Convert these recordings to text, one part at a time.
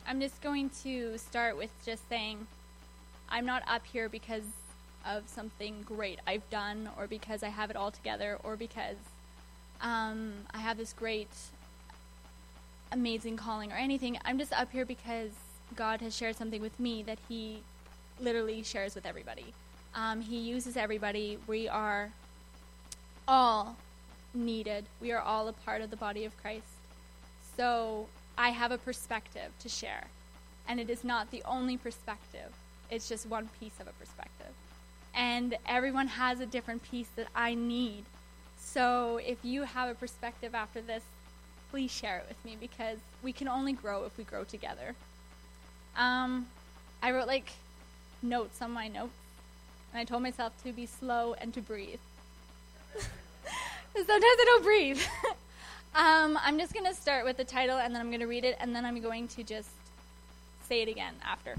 I'm just going to start with just saying I'm not up here because of something great I've done or because I have it all together or because I have this great, amazing calling or anything. I'm just up here because God has shared something with me that he literally shares with everybody. He uses everybody. We are all needed. We are all a part of the body of Christ. So I have a perspective to share. And it is not the only perspective. It's just one piece of a perspective. And everyone has a different piece that I need. So if you have a perspective after this, please share it with me because we can only grow if we grow together. I wrote notes on my notes. And I told myself to be slow and to breathe. Sometimes I don't breathe. I'm just going to start with the title, and then I'm going to read it, and then I'm going to just say it again after.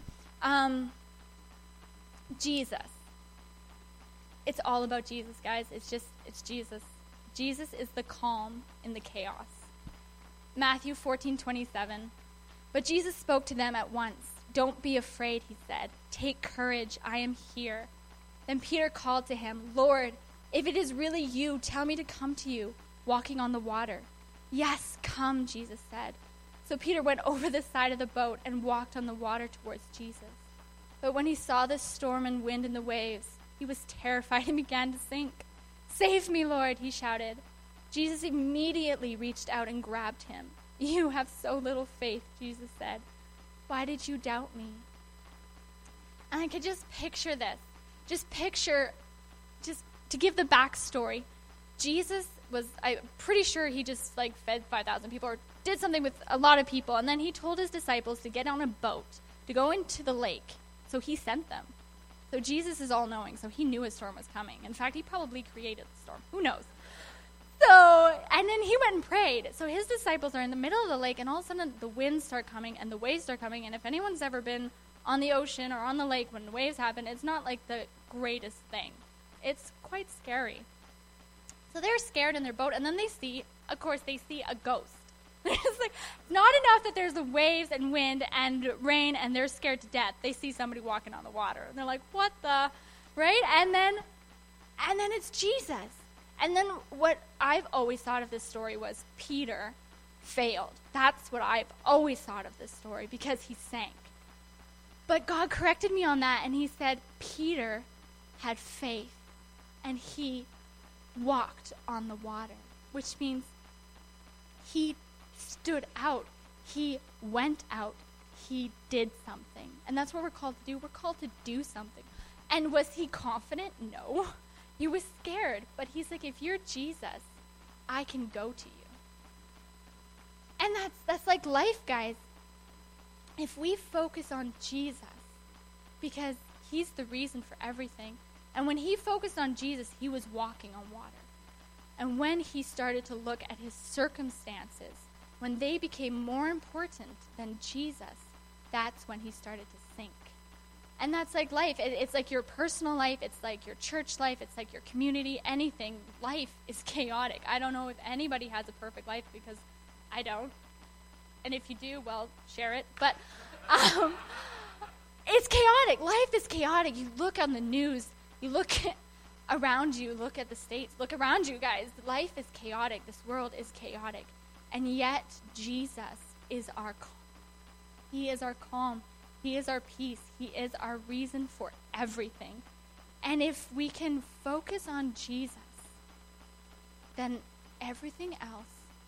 Jesus. It's all about Jesus, guys. It's Jesus. Jesus is the calm in the chaos. Matthew 14:27. But Jesus spoke to them at once. Don't be afraid, he said. Take courage, I am here. Then Peter called to him, Lord, if it is really you, tell me to come to you, walking on the water. Yes, come, Jesus said. So Peter went over the side of the boat and walked on the water towards Jesus. But when he saw the storm and wind and the waves, he was terrified and began to sink. Save me, Lord, he shouted. Jesus immediately reached out and grabbed him. You have so little faith, Jesus said. Why did you doubt me? And I could just picture this. Just to give the backstory, Jesus I'm pretty sure he just fed 5,000 people or did something with a lot of people. And then he told his disciples to get on a boat, to go into the lake. So he sent them. So Jesus is all-knowing, so he knew a storm was coming. In fact, he probably created the storm. Who knows? And then he went and prayed. So his disciples are in the middle of the lake, and all of a sudden the winds start coming and the waves start coming. And if anyone's ever been on the ocean or on the lake when the waves happen, it's not the greatest thing. It's quite scary. So they're scared in their boat, and then they see a ghost. It's not enough that there's the waves and wind and rain, and they're scared to death. They see somebody walking on the water, and they're like, what the, right? And then it's Jesus. And then what I've always thought of this story was Peter failed. That's what I've always thought of this story, because he sank. But God corrected me on that, and he said Peter had faith, and he walked on the water, which means he stood out. He went out. He did something. And that's what we're called to do. We're called to do something. And was he confident? No. He was scared. But he's like, if you're Jesus, I can go to you. And that's like life, guys. If we focus on Jesus, because he's the reason for everything. And when he focused on Jesus, he was walking on water. And when he started to look at his circumstances, when they became more important than Jesus, that's when he started to sink. And that's like life. It's like your personal life. It's like your church life. It's like your community. Anything. Life is chaotic. I don't know if anybody has a perfect life because I don't. And if you do, well, share it. But it's chaotic. Life is chaotic. You look on the news. You look around you. Look at the States. Look around you, guys. Life is chaotic. This world is chaotic. And yet, Jesus is our calm. He is our calm. He is our peace. He is our reason for everything. And if we can focus on Jesus, then everything else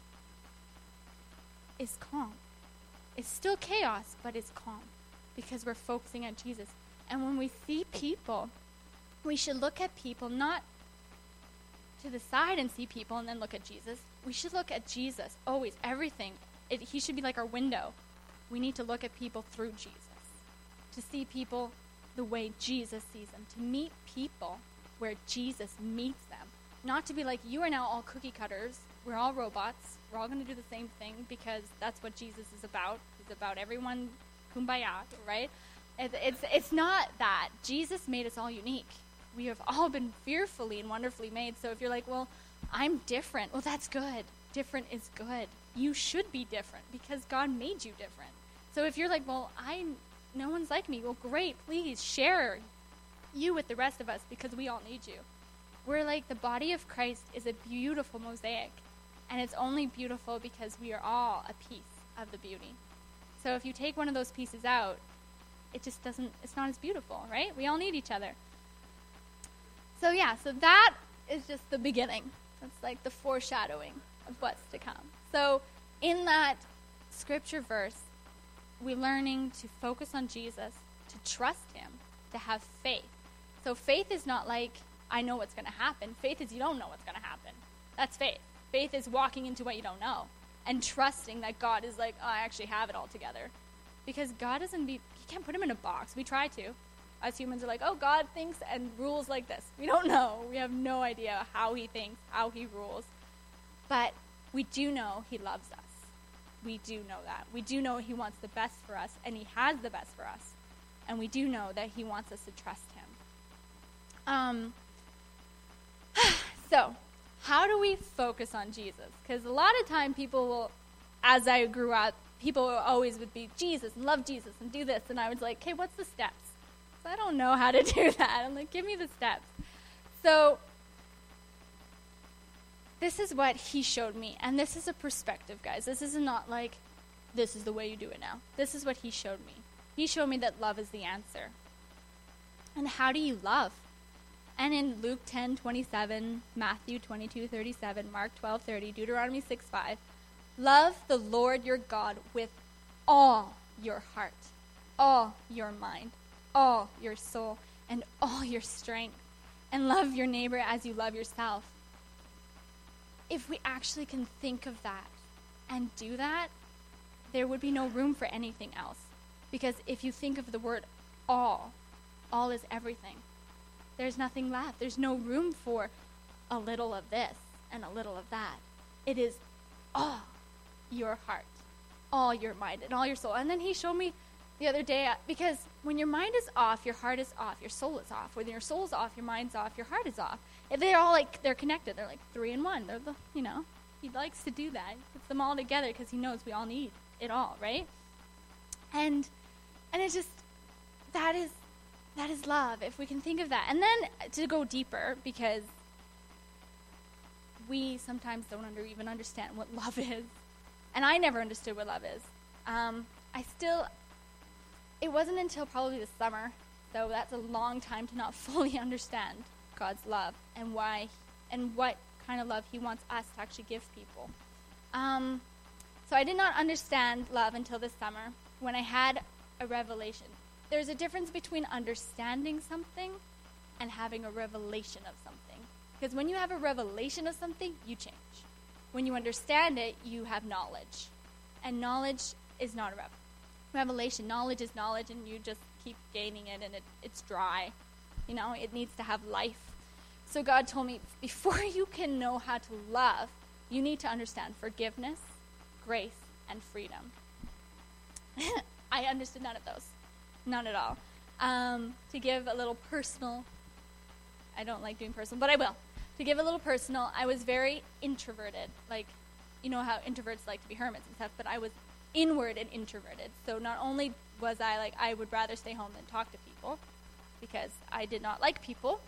is calm. It's still chaos, but it's calm because we're focusing on Jesus. And when we see people, we should look at people not to the side and see people and then look at Jesus. We should look at Jesus always, everything. He should be like our window. We need to look at people through Jesus, to see people the way Jesus sees them, to meet people where Jesus meets them. Not to be like, you are now all cookie cutters. We're all robots. We're all going to do the same thing because that's what Jesus is about. He's about everyone kumbaya, right? It's not that. Jesus made us all unique. We have all been fearfully and wonderfully made. So if you're like, well, I'm different. Well, that's good. Different is good. You should be different because God made you different. So if you're like, well, no one's like me, well, great, please share you with the rest of us because we all need you. We're like, the body of Christ is a beautiful mosaic, and it's only beautiful because we are all a piece of the beauty. So if you take one of those pieces out, it's not as beautiful, right? We all need each other. So that is just the beginning. That's like the foreshadowing of what's to come. So in that scripture verse, we're learning to focus on Jesus, to trust him, to have faith. So faith is not like, I know what's going to happen. Faith is you don't know what's going to happen. That's faith. Faith is walking into what you don't know and trusting that God is like, oh, I actually have it all together. Because God you can't put him in a box. We try to. Us humans are like, oh, God thinks and rules like this. We don't know. We have no idea how he thinks, how he rules. But we do know he loves us. We do know that. We do know he wants the best for us, and he has the best for us. And we do know that he wants us to trust him. So, how do we focus on Jesus? Because a lot of time people will, as I grew up, people always would be Jesus and love Jesus and do this. And I was like, okay, what's the steps? So I don't know how to do that. I'm like, give me the steps. So this is what he showed me. And this is a perspective, guys. This is not like, this is the way you do it now. This is what he showed me. He showed me that love is the answer. And how do you love? And in Luke 10:27, Matthew 22:37, Mark 12:30, Deuteronomy 6:5, love the Lord your God with all your heart, all your mind, all your soul, and all your strength, and love your neighbor as you love yourself. If we actually can think of that and do that, there would be no room for anything else. Because if you think of the word all is everything. There's nothing left. There's no room for a little of this and a little of that. It is all your heart, all your mind, and all your soul. And then he showed me the other day, because when your mind is off, your heart is off, your soul is off. When your soul's off, your mind's off, your heart is off. And they're all like, they're connected. They're like 3 in 1. They're he likes to do that. He puts them all together because he knows we all need it all, right? And it's just, that is love, if we can think of that. And then to go deeper, because we sometimes don't even understand what love is. And I never understood what love is. It wasn't until probably the summer, so that's a long time to not fully understand God's love and why and what kind of love he wants us to actually give people. So I did not understand love until this summer when I had a revelation. There's a difference between understanding something and having a revelation of something. Because when you have a revelation of something, you change. When you understand it, you have knowledge. And knowledge is not a revelation. Knowledge is knowledge, and you just keep gaining it, and it's dry. It needs to have life. So God told me, before you can know how to love, you need to understand forgiveness, grace, and freedom. I understood none of those. None at all. To give a little personal, I don't like doing personal, but I will. To give a little personal, I was very introverted. Like, you know how introverts like to be hermits and stuff, but I was inward and introverted. So not only was I like, I would rather stay home than talk to people because I did not like people.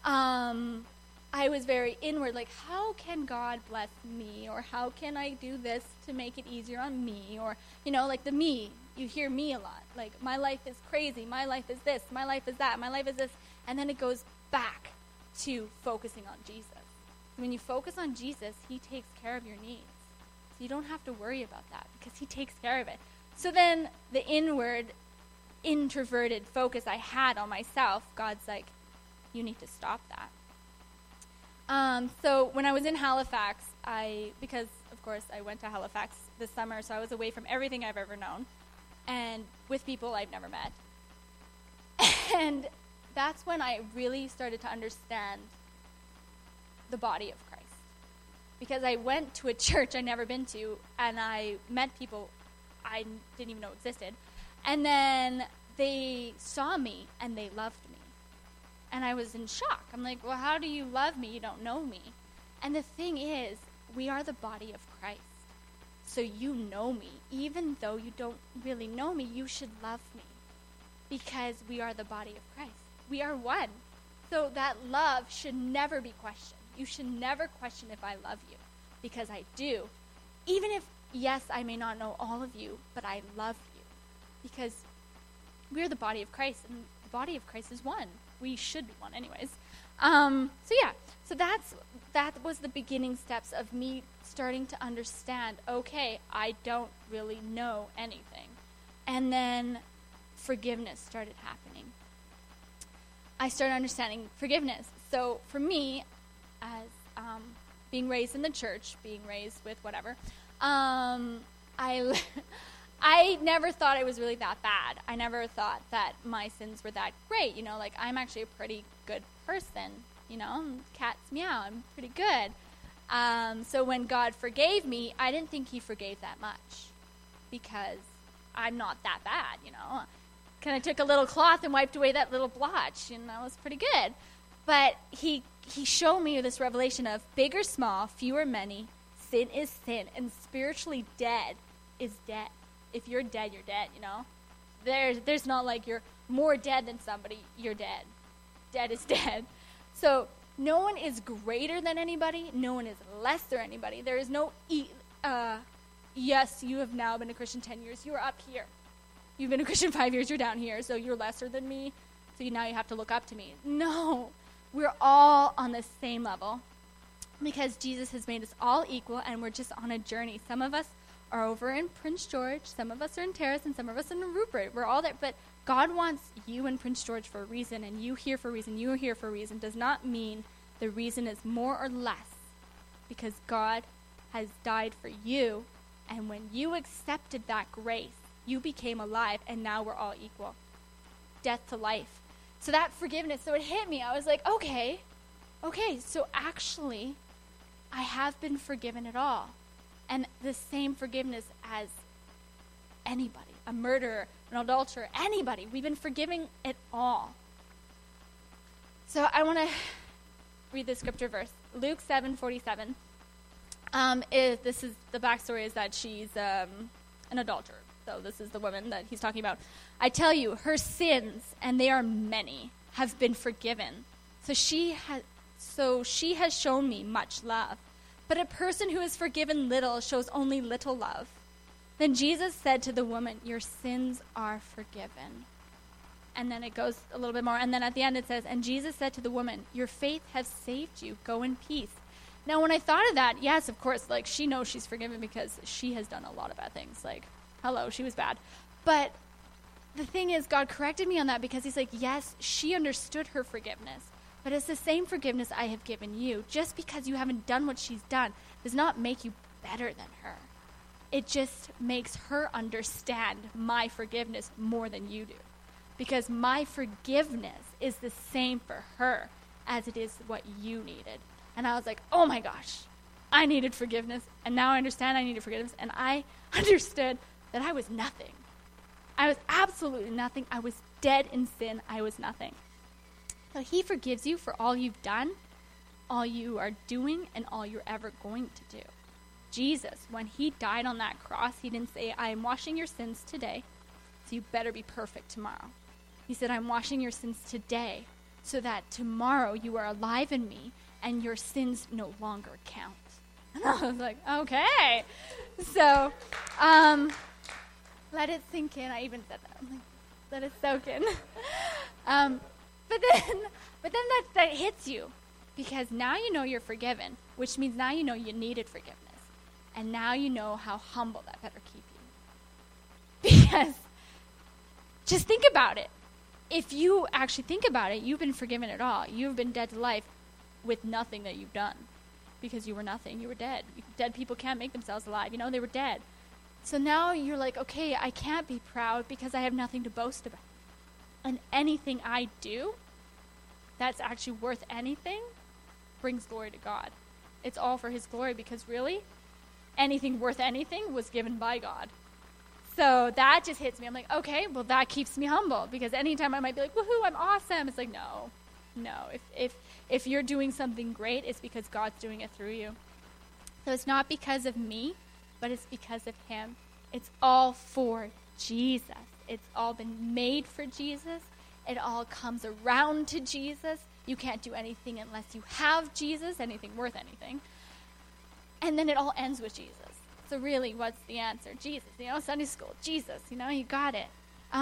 I was very inward, like, how can God bless me? Or how can I do this to make it easier on me? Or, like the me. You hear me a lot. Like, my life is crazy. My life is this. My life is that. My life is this. And then it goes back to focusing on Jesus. When you focus on Jesus, he takes care of your needs. So you don't have to worry about that because he takes care of it. So then the inward, introverted focus I had on myself, God's like, you need to stop that. So when I was in Halifax, because of course I went to Halifax this summer, so I was away from everything I've ever known and with people I've never met. And that's when I really started to understand the body of Christ. Because I went to a church I'd never been to, and I met people I didn't even know existed. And then they saw me, and they loved me. And I was in shock. I'm like, well, how do you love me? You don't know me. And the thing is, we are the body of Christ. so you know me. Even though you don't really know me, you should love me because we are the body of Christ. We are one. So that love should never be questioned. You should never question if I love you, because I do. Even if, yes, I may not know all of you, but I love you because we're the body of Christ, and the body of Christ is one. We should be one anyways. So that was the beginning steps of me starting to understand, okay, I don't really know anything. And then forgiveness started happening. I started understanding forgiveness. So for me, as being raised in the church, being raised with whatever, I never thought it was really that bad. I never thought that my sins were that great. Like, I'm actually a pretty good person. Cats meow. I'm pretty good. So when God forgave me, I didn't think he forgave that much because I'm not that bad, Kind of took a little cloth and wiped away that little blotch, and that was pretty good. But he showed me this revelation of big or small, few or many, sin is sin, and spiritually dead is dead. If you're dead, you're dead, There's not like you're more dead than somebody, you're dead. Dead is dead. So no one is greater than anybody. No one is less than anybody. There is no, yes, you have now been a Christian 10 years. You are up here. You've been a Christian 5 years. You're down here. So you're lesser than me. So now you have to look up to me. No, we're all on the same level because Jesus has made us all equal, and we're just on a journey. Some of us are over in Prince George. Some of us are in Terrace, and some of us are in Rupert. We're all there. But God wants you in Prince George for a reason, and you here for a reason, you are here for a reason. Does not mean the reason is more or less, because God has died for you, and when you accepted that grace, you became alive, and now we're all equal. Death to life. So that forgiveness, so it hit me. I was like, okay, so actually, I have been forgiven at all. And the same forgiveness as anybody, a murderer, an adulterer, anybody. We've been forgiving it all. So I want to read the scripture verse. Luke 7:47. This is the backstory is that she's an adulterer. So this is the woman that he's talking about. I tell you, her sins, and they are many, have been forgiven. So she has shown me much love. But a person who is forgiven little shows only little love. Then Jesus said to the woman, your sins are forgiven. And then it goes a little bit more. And then at the end it says, and Jesus said to the woman, your faith has saved you. Go in peace. Now when I thought of that, yes, of course, like she knows she's forgiven because she has done a lot of bad things. Like, hello, she was bad. But the thing is, God corrected me on that because he's like, yes, she understood her forgiveness. But it's the same forgiveness I have given you. Just because you haven't done what she's done does not make you better than her. It just makes her understand my forgiveness more than you do. Because my forgiveness is the same for her as it is what you needed. And I was like, oh my gosh, I needed forgiveness. And now I understand I needed forgiveness. And I understood that I was nothing. I was absolutely nothing. I was dead in sin. I was nothing. But he forgives you for all you've done, all you are doing, and all you're ever going to do. Jesus, when he died on that cross, he didn't say, I am washing your sins today, so you better be perfect tomorrow. He said, I'm washing your sins today, so that tomorrow you are alive in me, and your sins no longer count. And I was like, okay. So, let it sink in. I even said that. I'm like, let it soak in. But then that hits you, because now you know you're forgiven, which means now you know you needed forgiveness. And now you know how humble that better keep you. Because just think about it. If you actually think about it, you've been forgiven at all. You've been dead to life with nothing that you've done. Because you were nothing. You were dead. Dead people can't make themselves alive. They were dead. So now you're like, okay, I can't be proud because I have nothing to boast about. And anything I do that's actually worth anything brings glory to God. It's all for his glory, because really, anything worth anything was given by God. So that just hits me. I'm like, okay, well, that keeps me humble, because anytime I might be like, woohoo, I'm awesome. It's like, no. If you're doing something great, it's because God's doing it through you. So it's not because of me, but it's because of him. It's all for Jesus. It's all been made for Jesus. It all comes around to Jesus. You can't do anything unless you have Jesus, anything worth anything. And then it all ends with Jesus. So really, what's the answer? Jesus. Sunday school, Jesus. You got it.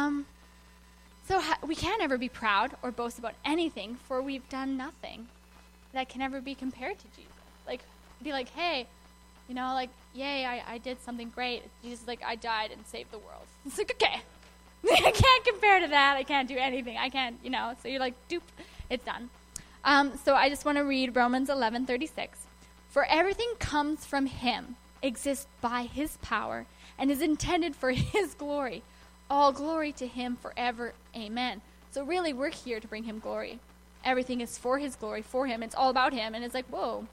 So we can't ever be proud or boast about anything, for we've done nothing that can ever be compared to Jesus. Be like, hey, yay, I did something great. Jesus, I died and saved the world. It's okay. I can't compare to that. I can't do anything. I can't, So you're like, doop, it's done. So I just want to read Romans 11:36. For everything comes from him, exists by his power, and is intended for his glory. All glory to him forever. Amen. So really, we're here to bring him glory. Everything is for his glory, for him. It's all about him. And it's like, whoa.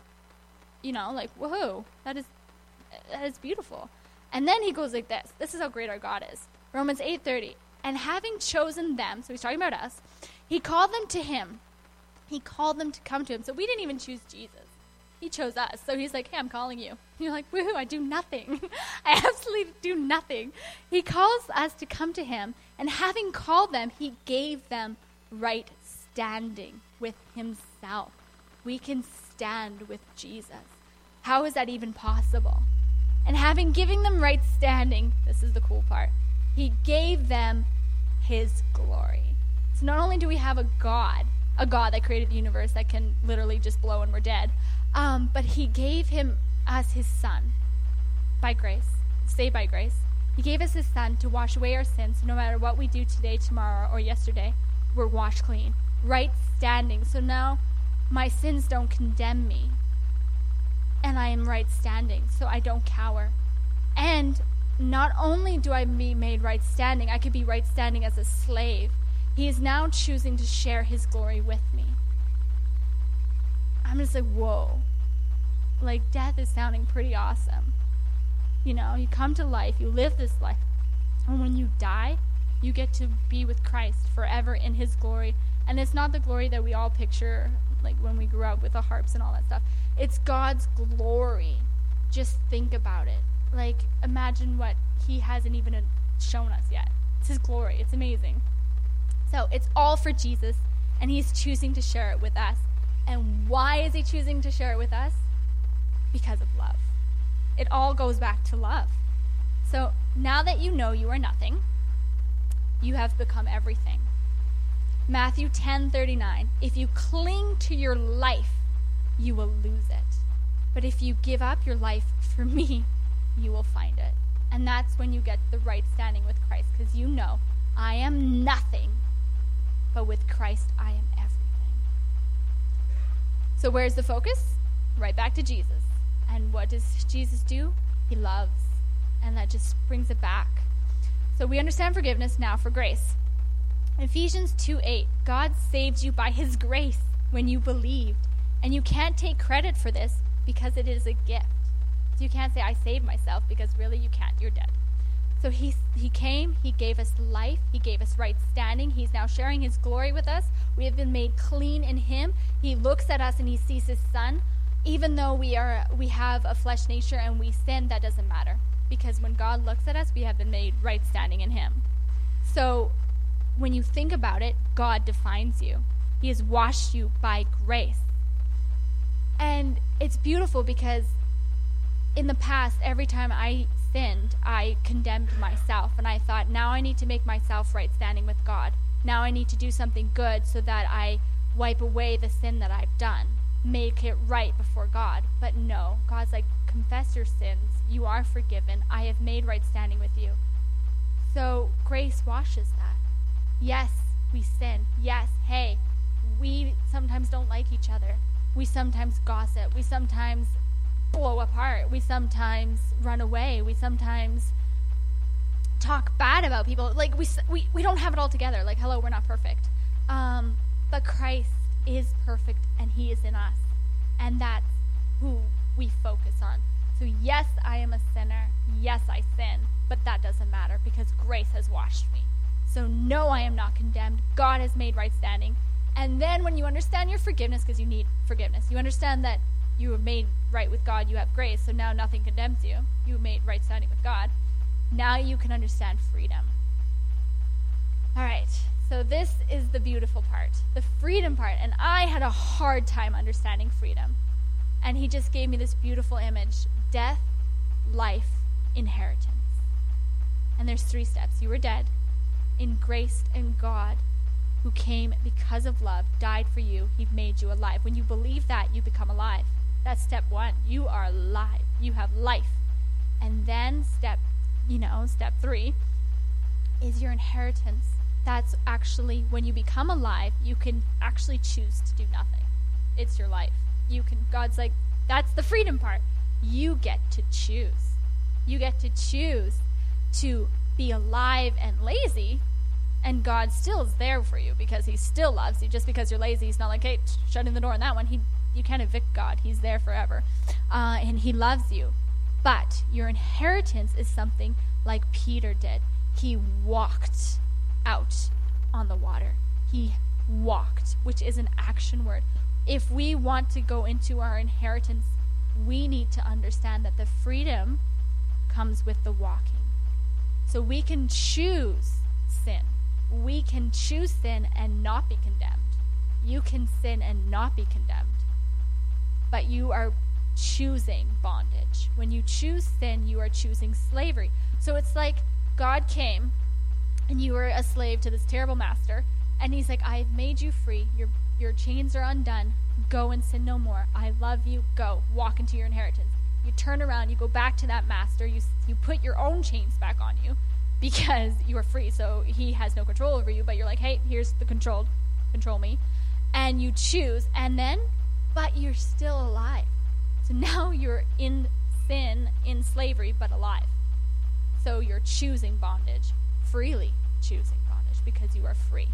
Whoa. That is beautiful. And then he goes like this. This is how great our God is. Romans 8:30. And having chosen them, so he's talking about us, he called them to him. He called them to come to him. So we didn't even choose Jesus. He chose us. So he's like, hey, I'm calling you. And you're like, woohoo, I do nothing. I absolutely do nothing. He calls us to come to him. And having called them, he gave them right standing with himself. We can stand with Jesus. How is that even possible? And having given them right standing, this is the cool part, he gave them his glory. So not only do we have a God that created the universe that can literally just blow and we're dead, but he gave us his son by grace, saved by grace. He gave us his son to wash away our sins. So no matter what we do today, tomorrow, or yesterday, we're washed clean. Right standing. So now my sins don't condemn me. And I am right standing, so I don't cower. And not only do I be made right standing, I could be right standing as a slave. He is now choosing to share his glory with me. I'm just like, whoa. Death is sounding pretty awesome. You come to life, you live this life. And when you die, you get to be with Christ forever in his glory. And it's not the glory that we all picture, when we grew up with the harps and all that stuff. It's God's glory. Just think about it. Imagine what he hasn't even shown us yet. It's his glory. It's amazing. So it's all for Jesus, and he's choosing to share it with us. And why is he choosing to share it with us? Because of love. It all goes back to love. So now that you know you are nothing, you have become everything. Matthew 10:39. If you cling to your life, you will lose it. But if you give up your life for me, you will find it. And that's when you get the right standing with Christ, because you know, I am nothing, but with Christ, I am everything. So where's the focus? Right back to Jesus. And what does Jesus do? He loves. And that just brings it back. So we understand forgiveness, now for grace. Ephesians 2:8, God saved you by his grace when you believed. And you can't take credit for this because it is a gift. So you can't say, I saved myself, because really you can't. You're dead. So he came, he gave us life, he gave us right standing. He's now sharing his glory with us. We have been made clean in him. He looks at us and he sees his son. Even though we have a flesh nature and we sin, that doesn't matter. Because when God looks at us, we have been made right standing in him. So when you think about it, God defines you. He has washed you by grace. And it's beautiful because in the past, every time I sinned, I condemned myself. And I thought, now I need to make myself right standing with God. Now I need to do something good so that I wipe away the sin that I've done. Make it right before God. But no, God's like, confess your sins. You are forgiven. I have made right standing with you. So grace washes that. Yes, we sin. Yes, hey, we sometimes don't like each other. We sometimes gossip. We sometimes blow apart. We sometimes run away. We sometimes talk bad about people. We don't have it all together. Hello, we're not perfect. But Christ is perfect, and he is in us. And that's who we focus on. So yes, I am a sinner. Yes, I sin. But that doesn't matter because grace has washed me. So no, I am not condemned. God has made right standing. And then when you understand your forgiveness, because you need forgiveness, you understand that You were made right with God. You have grace. So now nothing condemns you. You were made right standing with God. Now you can understand freedom. All right. So this is the beautiful part, the freedom part. And I had a hard time understanding freedom. And he just gave me this beautiful image: death, life, inheritance. And there's 3 steps. You were dead, in grace, and God, who came because of love, died for you. He made you alive. When you believe that, you become alive. That's step 1. You are alive. You have life. And then step 3 is your inheritance. That's actually, when you become alive, you can actually choose to do nothing. It's your life. God's like, that's the freedom part. You get to choose. You get to choose to be alive and lazy, and God still is there for you because he still loves you. Just because you're lazy, he's not like, hey, shutting the door on that one. You can't evict God. He's there forever. And he loves you. But your inheritance is something like Peter did. He walked out on the water. He walked, which is an action word. If we want to go into our inheritance, we need to understand that the freedom comes with the walking. So we can choose sin. We can choose sin and not be condemned. You can sin and not be condemned. But you are choosing bondage. When you choose sin, you are choosing slavery. So it's like God came and you were a slave to this terrible master, and he's like, I've made you free. Your chains are undone. Go and sin no more. I love you. Go. Walk into your inheritance. You turn around, you go back to that master, you put your own chains back on you because you are free, so he has no control over you, but you're like, hey, here's the control me. And you choose, but you're still alive. So now you're in sin, in slavery, but alive. So you're choosing bondage, freely choosing bondage, because you are free.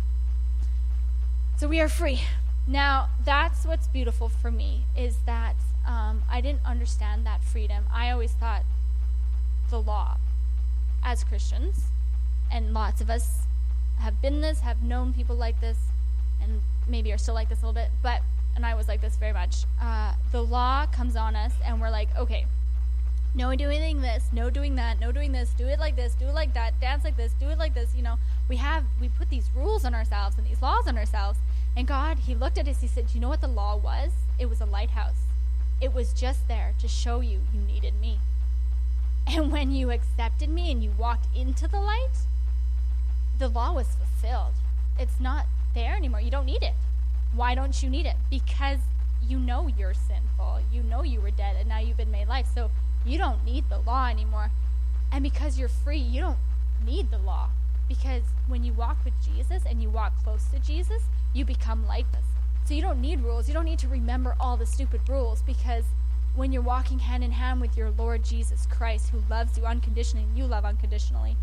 So we are free. Now, that's what's beautiful for me, is that I didn't understand that freedom. I always thought the law, as Christians, and lots of us have been this, have known people like this, and maybe are still like this a little bit, and I was like this very much. The law comes on us, and we're like, okay, no doing this, no doing that, no doing this, do it like this, do it like that, dance like this, do it like this. We put these rules on ourselves and these laws on ourselves. And God, he looked at us, he said, you know what the law was? It was a lighthouse. It was just there to show you needed me. And when you accepted me and you walked into the light, the law was fulfilled. It's not there anymore. You don't need it. Why don't you need it? Because you know you're sinful. You know you were dead, and now you've been made alive. So you don't need the law anymore. And because you're free, you don't need the law. Because when you walk with Jesus and you walk close to Jesus, you become like this. So you don't need rules. You don't need to remember all the stupid rules, because when you're walking hand in hand with your Lord Jesus Christ, who loves you unconditionally and you love unconditionally,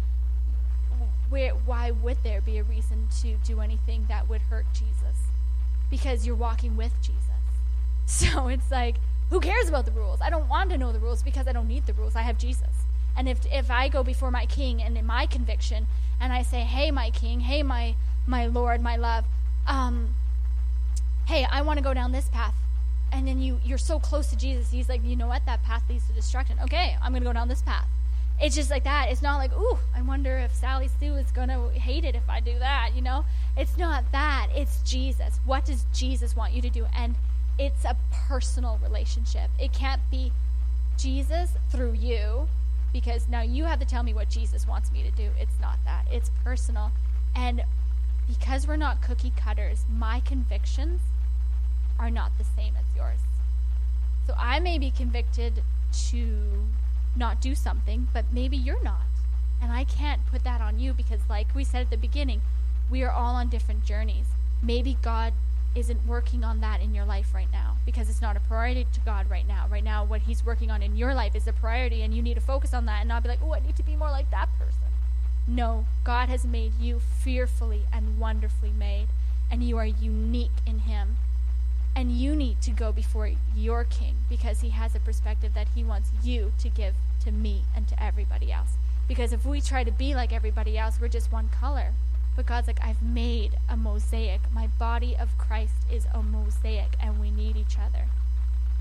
why would there be a reason to do anything that would hurt Jesus? Because you're walking with Jesus. So it's like, who cares about the rules? I don't want to know the rules because I don't need the rules. I have Jesus. And if I go before my King and in my conviction and I say, hey, my King, hey, my Lord, my love, hey, I want to go down this path. And then you're so close to Jesus. He's like, you know what? That path leads to destruction. Okay, I'm going to go down this path. It's just like that. It's not like, ooh, I wonder if Sally Sue is going to hate it if I do that, It's not that. It's Jesus. What does Jesus want you to do? And it's a personal relationship. It can't be Jesus through you, because now you have to tell me what Jesus wants me to do. It's not that. It's personal. And because we're not cookie cutters, my convictions are not the same as yours. So I may be convicted to not do something, but maybe you're not. And I can't put that on you, because like we said at the beginning, we are all on different journeys. Maybe God isn't working on that in your life right now because it's not a priority to God right now. Right now, what he's working on in your life is a priority, and you need to focus on that and not be like, oh, I need to be more like that person. No, God has made you fearfully and wonderfully made, and you are unique in him. And you need to go before your King, because he has a perspective that he wants you to give to me and to everybody else. Because if we try to be like everybody else, we're just one color. But God's like, I've made a mosaic. My body of Christ is a mosaic, and we need each other.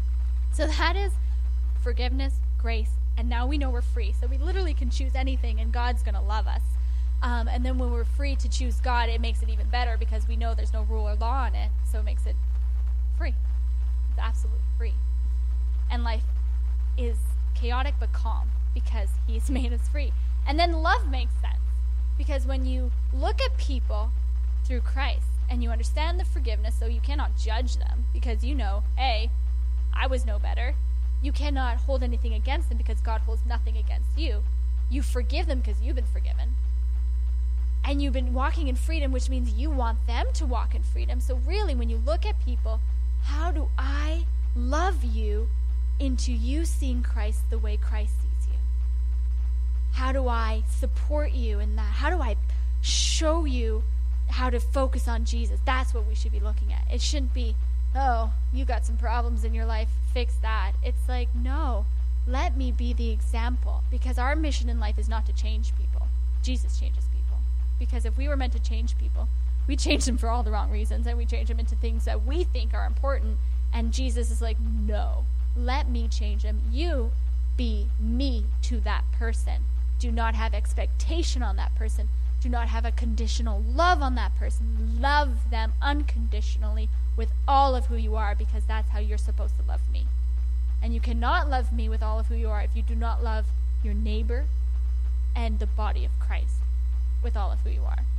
So that is forgiveness, grace, and now we know we're free. So we literally can choose anything, and God's going to love us. And then when we're free to choose God, it makes it even better because we know there's no rule or law on it, so it makes it free. It's absolutely free. And life is chaotic but calm because he's made us free. And then love makes sense because when you look at people through Christ and you understand the forgiveness, so you cannot judge them because you know, A, I was no better. You cannot hold anything against them because God holds nothing against you. You forgive them because you've been forgiven. And you've been walking in freedom, which means you want them to walk in freedom. So really, when you look at people, how do I love you into you seeing Christ the way Christ sees you? How do I support you in that? How do I show you how to focus on Jesus? That's what we should be looking at. It shouldn't be, oh, you got some problems in your life, fix that. It's like, no, let me be the example. Because our mission in life is not to change people. Jesus changes people. Because if we were meant to change people, we change them for all the wrong reasons, and we change them into things that we think are important. And Jesus is like, no, let me change them. You be me to that person. Do not have expectation on that person. Do not have a conditional love on that person. Love them unconditionally with all of who you are, because that's how you're supposed to love me. And you cannot love me with all of who you are if you do not love your neighbor and the body of Christ with all of who you are.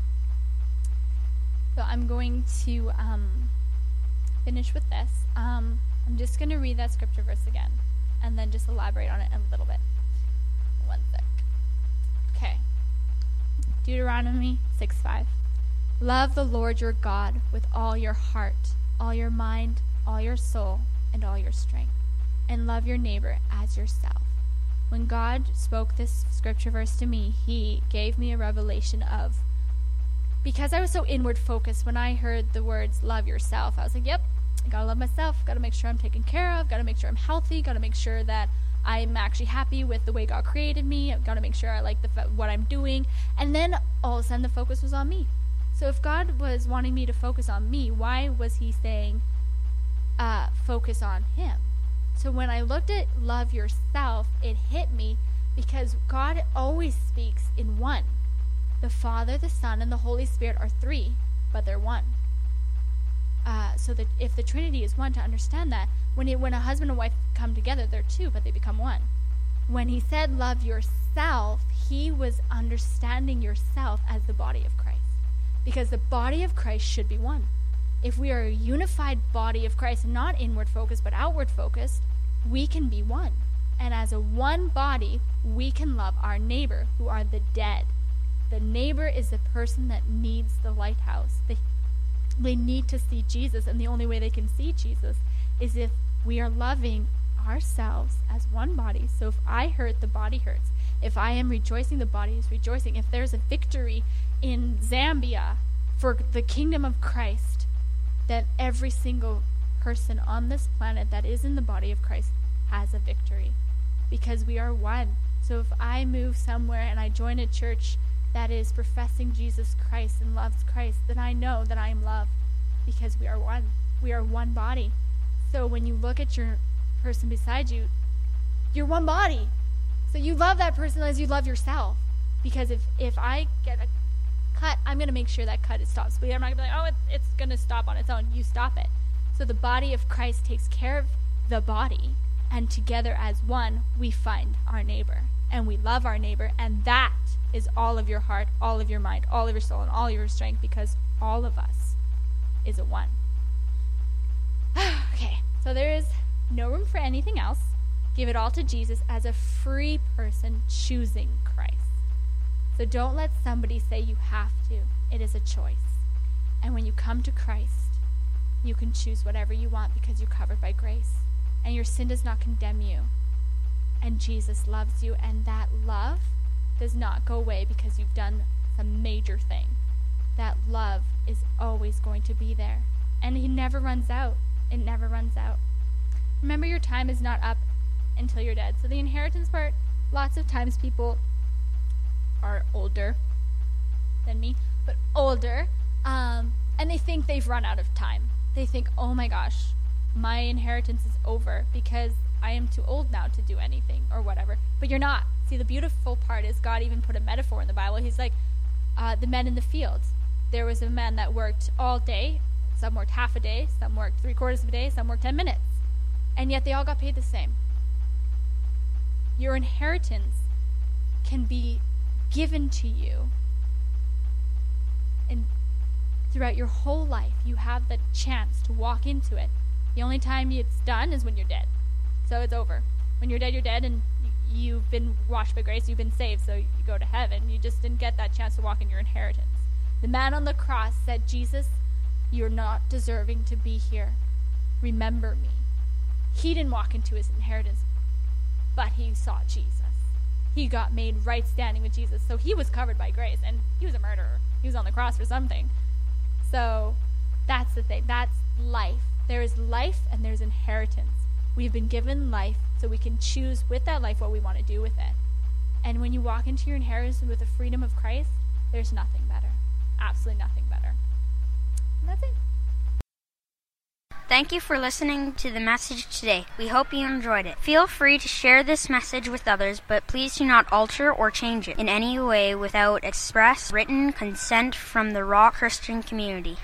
So I'm going to finish with this. I'm just going to read that scripture verse again and then just elaborate on it a little bit. One sec. Okay. Deuteronomy 6:5. Love the Lord your God with all your heart, all your mind, all your soul, and all your strength, and love your neighbor as yourself. When God spoke this scripture verse to me, he gave me a revelation of, because I was so inward focused, when I heard the words love yourself, I was like, yep, I gotta love myself, gotta make sure I'm taken care of, gotta make sure I'm healthy, gotta make sure that I'm actually happy with the way God created me, I've gotta make sure I like what I'm doing. And then all of a sudden the focus was on me. So if God was wanting me to focus on me, why was he saying focus on him? So when I looked at love yourself, it hit me because God always speaks in one. The Father, the Son, and the Holy Spirit are three, but they're one. So that if the Trinity is one, to understand that, when a husband and wife come together, they're two, but they become one. When he said love yourself, he was understanding yourself as the body of Christ. Because the body of Christ should be one. If we are a unified body of Christ, not inward focused, but outward focused, we can be one. And as a one body, we can love our neighbor, who are the dead. The neighbor is the person that needs the lighthouse. They need to see Jesus, and the only way they can see Jesus is if we are loving ourselves as one body. So if I hurt, the body hurts. If I am rejoicing, the body is rejoicing. If there's a victory in Zambia for the kingdom of Christ, then every single person on this planet that is in the body of Christ has a victory, because we are one. So if I move somewhere and I join a church that is professing Jesus Christ and loves Christ, then I know that I am loved, because we are one. We are one body. So when you look at your person beside you, you're one body. So you love that person as you love yourself. Because if I get a cut, I'm going to make sure that cut stops. But I'm not going to be like, oh, it's going to stop on its own. You stop it. So the body of Christ takes care of the body, and together as one, we find our neighbor, and we love our neighbor, and that is all of your heart, all of your mind, all of your soul, and all of your strength, because all of us is a one. Okay, so there is no room for anything else. Give it all to Jesus as a free person choosing Christ. So don't let somebody say you have to. It is a choice. And when you come to Christ, you can choose whatever you want, because you're covered by grace. And your sin does not condemn you. And Jesus loves you. And that love does not go away because you've done some major thing. That love is always going to be there. And he never runs out. It never runs out. Remember, your time is not up until you're dead. So the inheritance part, lots of times people are older than me, but older, and they think they've run out of time. They think, oh my gosh, my inheritance is over because I am too old now to do anything or whatever. But you're not. See, the beautiful part is God even put a metaphor in the Bible. He's like, the men in the fields. There was a man that worked all day. Some worked half a day. Some worked 3/4 of a day. Some worked 10 minutes. And yet they all got paid the same. Your inheritance can be given to you. And throughout your whole life, you have the chance to walk into it. The only time it's done is when you're dead. So it's over. When you're dead, you're dead, and you've been washed by grace, you've been saved, so you go to heaven. You just didn't get that chance to walk in your inheritance. The man on the cross said, Jesus, you're not deserving to be here. Remember me. He didn't walk into his inheritance, but he saw Jesus. He got made right standing with Jesus. So he was covered by grace, and he was a murderer. He was on the cross for something. So that's the thing. That's life. There is life and there's inheritance. We've been given life so we can choose with that life what we want to do with it. And when you walk into your inheritance with the freedom of Christ, there's nothing better. Absolutely nothing better. And that's it. Thank you for listening to the message today. We hope you enjoyed it. Feel free to share this message with others, but please do not alter or change it in any way without express written consent from the Rock Christian community.